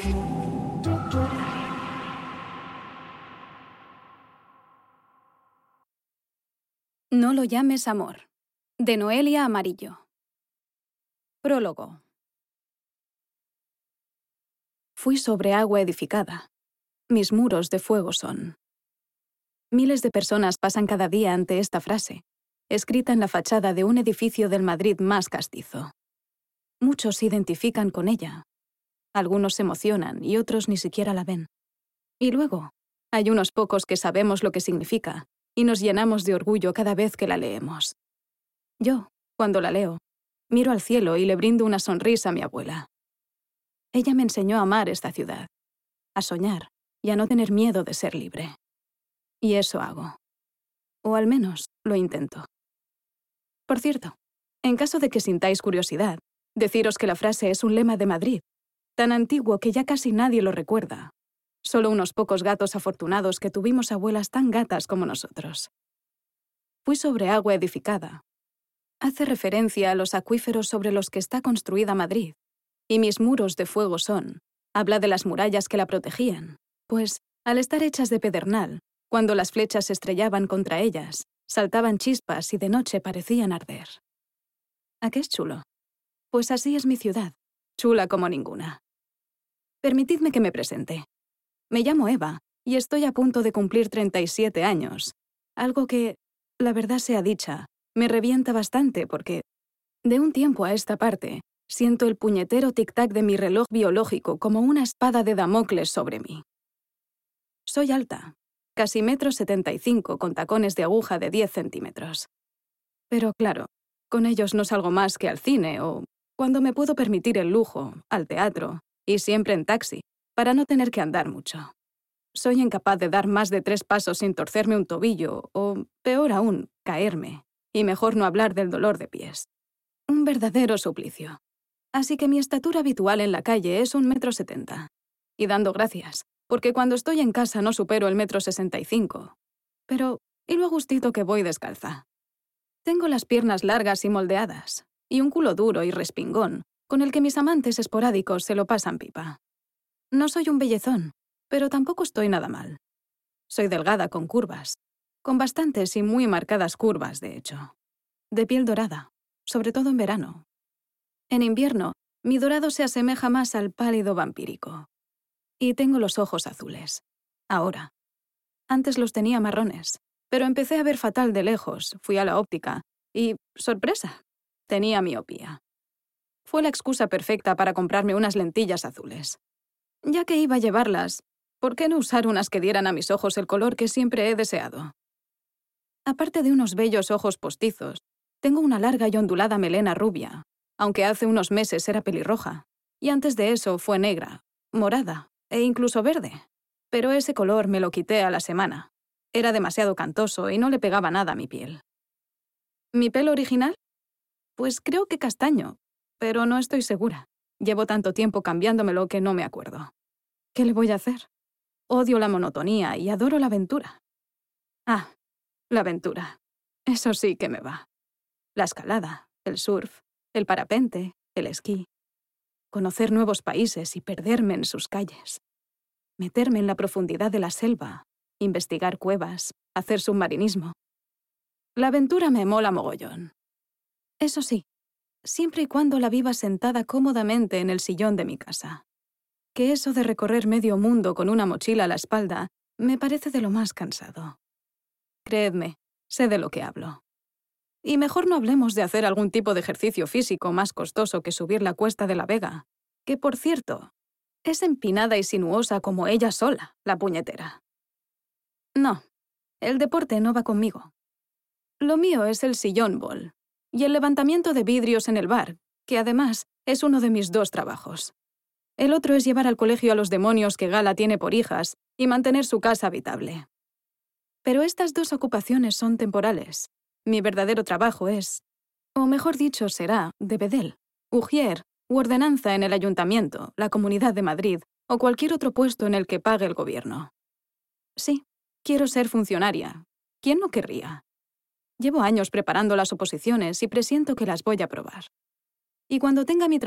No lo llames amor, de Noelia Amarillo. Prólogo. Fui sobre agua edificada. Mis muros de fuego son. Miles de personas pasan cada día ante esta frase, escrita en la fachada de un edificio del Madrid más castizo. Muchos se identifican con ella. Algunos se emocionan y otros ni siquiera la ven. Y luego, hay unos pocos que sabemos lo que significa y nos llenamos de orgullo cada vez que la leemos. Yo, cuando la leo, miro al cielo y le brindo una sonrisa a mi abuela. Ella me enseñó a amar esta ciudad, a soñar y a no tener miedo de ser libre. Y eso hago. O al menos lo intento. Por cierto, en caso de que sintáis curiosidad, deciros que la frase es un lema de Madrid, tan antiguo que ya casi nadie lo recuerda. Solo unos pocos gatos afortunados que tuvimos abuelas tan gatas como nosotros. Fui sobre agua edificada. Hace referencia a los acuíferos sobre los que está construida Madrid, y mis muros de fuego son. Habla de las murallas que la protegían, pues, al estar hechas de pedernal, cuando las flechas se estrellaban contra ellas, saltaban chispas y de noche parecían arder. ¿A qué es chulo? Pues así es mi ciudad, chula como ninguna. Permitidme que me presente. Me llamo Eva y estoy a punto de cumplir 37 años, algo que, la verdad sea dicha, me revienta bastante porque, de un tiempo a esta parte, siento el puñetero tic-tac de mi reloj biológico como una espada de Damocles sobre mí. Soy alta, casi 1,75 m con tacones de aguja de 10 centímetros. Pero claro, con ellos no salgo más que al cine o, cuando me puedo permitir el lujo, al teatro, y siempre en taxi, para no tener que andar mucho. Soy incapaz de dar más de 3 pasos sin torcerme un tobillo o, peor aún, caerme, y mejor no hablar del dolor de pies. Un verdadero suplicio. Así que mi estatura habitual en la calle es 1,70 m. Y dando gracias, porque cuando estoy en casa no supero el 1,65 m. Pero, ¿y lo gustito que voy descalza? Tengo las piernas largas y moldeadas, y un culo duro y respingón, con el que mis amantes esporádicos se lo pasan pipa. No soy un bellezón, pero tampoco estoy nada mal. Soy delgada con curvas, con bastantes y muy marcadas curvas, de hecho. De piel dorada, sobre todo en verano. En invierno, mi dorado se asemeja más al pálido vampírico. Y tengo los ojos azules. Ahora. Antes los tenía marrones, pero empecé a ver fatal de lejos, fui a la óptica y, sorpresa, tenía miopía. Fue la excusa perfecta para comprarme unas lentillas azules. Ya que iba a llevarlas, ¿por qué no usar unas que dieran a mis ojos el color que siempre he deseado? Aparte de unos bellos ojos postizos, tengo una larga y ondulada melena rubia, aunque hace unos meses era pelirroja, y antes de eso fue negra, morada e incluso verde. Pero ese color me lo quité a la semana. Era demasiado cantoso y no le pegaba nada a mi piel. ¿Mi pelo original? Pues creo que castaño, pero no estoy segura. Llevo tanto tiempo cambiándomelo que no me acuerdo. ¿Qué le voy a hacer? Odio la monotonía y adoro la aventura. Ah, la aventura. Eso sí que me va. La escalada, el surf, el parapente, el esquí. Conocer nuevos países y perderme en sus calles. Meterme en la profundidad de la selva, investigar cuevas, hacer submarinismo. La aventura me mola mogollón. Eso sí, siempre y cuando la viva sentada cómodamente en el sillón de mi casa. Que eso de recorrer medio mundo con una mochila a la espalda me parece de lo más cansado. Creedme, sé de lo que hablo. Y mejor no hablemos de hacer algún tipo de ejercicio físico más costoso que subir la Cuesta de la Vega, que, por cierto, es empinada y sinuosa como ella sola, la puñetera. No, el deporte no va conmigo. Lo mío es el sillón ball y el levantamiento de vidrios en el bar, que además es uno de mis 2 trabajos. El otro es llevar al colegio a los demonios que Gala tiene por hijas y mantener su casa habitable. Pero estas 2 ocupaciones son temporales. Mi verdadero trabajo es, o mejor dicho será, de bedel, ujier u ordenanza en el ayuntamiento, la Comunidad de Madrid o cualquier otro puesto en el que pague el gobierno. Sí, quiero ser funcionaria. ¿Quién no querría? Llevo años preparando las oposiciones y presiento que las voy a aprobar. Y cuando tenga mi